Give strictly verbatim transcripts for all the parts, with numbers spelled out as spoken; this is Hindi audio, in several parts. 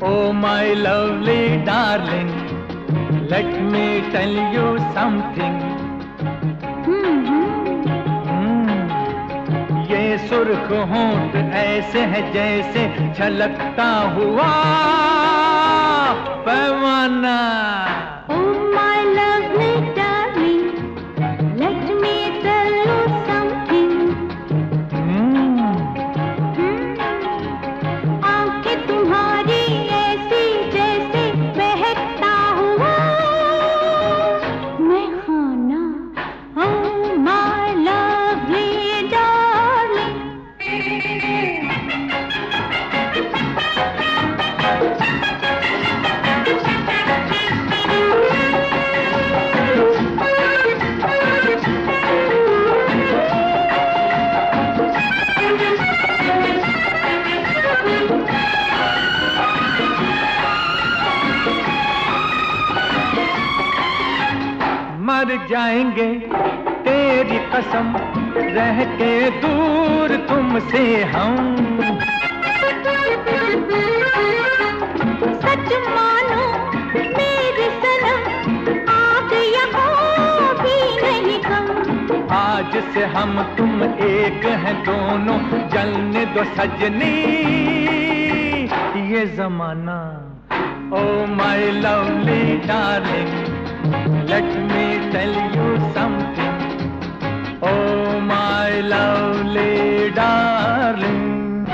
Oh my lovely darling, let me tell you something. hmm. ये सुर्ख होंठ ऐसे है जैसे छलकता हुआ पैमाना. Oh my lovely darling, let me tell you something. hmm. आंखें तुम्हारी ऐसी जैसे बहकता हुआ मैं खाना. Oh my lovely darling. मर जाएंगे तेरी कसम रह के दूर तुमसे हम. सच मानो मेरी सनम आग यहाँ भी नहीं कम. आज से हम तुम एक हैं दोनों जलने दो सजनी ये जमाना. Oh my lovely darling, let me tell you something. Oh my lovely darling.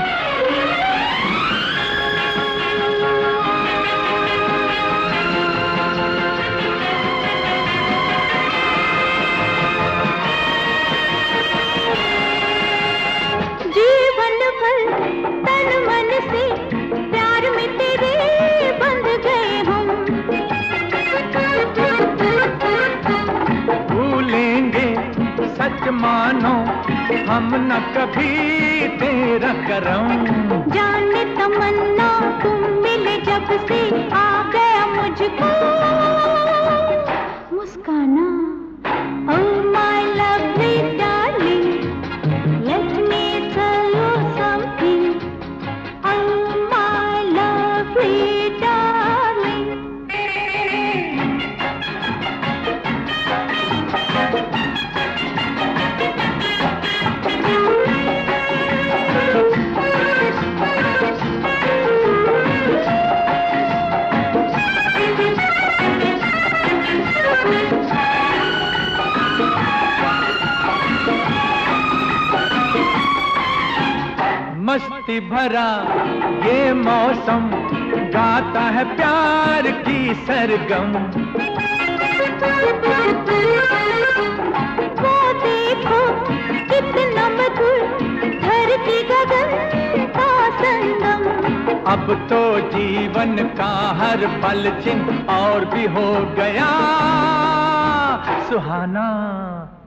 जीवन भर तन मन से प्यार में तेरे बंध गए हम. भूलेंगे सच मानो हम न कभी तेरा करम. जाने तमन्ना तुम मिले जब से आ गया मुझको मुस्काना. Oh my lovely darling, let me tell you something. Oh my lovely darling. मस्ती भरा ये मौसम गाता है प्यार की सरगम. वो देखो कितना मधुर धरती गगन का संगम. अब तो जीवन का हर पल चिन्ह और भी हो गया सुहाना.